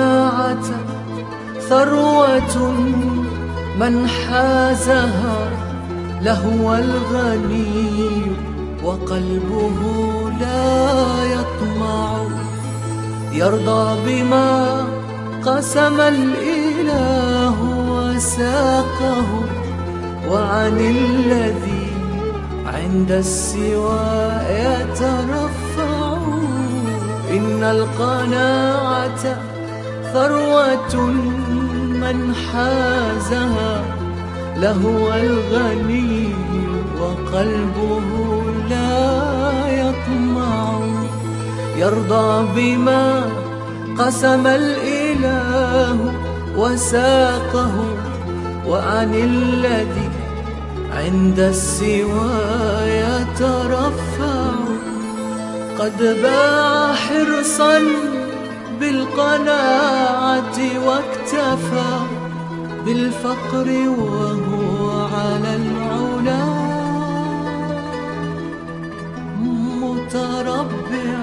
القناعة ثروة من حازها لهو الغني وقلبه لا يطمع، يرضى بما قسم الإله وساقه، وعن الذي عند السوى يترفع. إن القناعة ثروة من حازها لهو الغني وقلبه لا يطمع، يرضى بما قسم الإله وساقه، وعن الذي عند السوى يترفع. قد باع حرصا بالقناعة واكتفى بالفقر وهو على العلا متربع.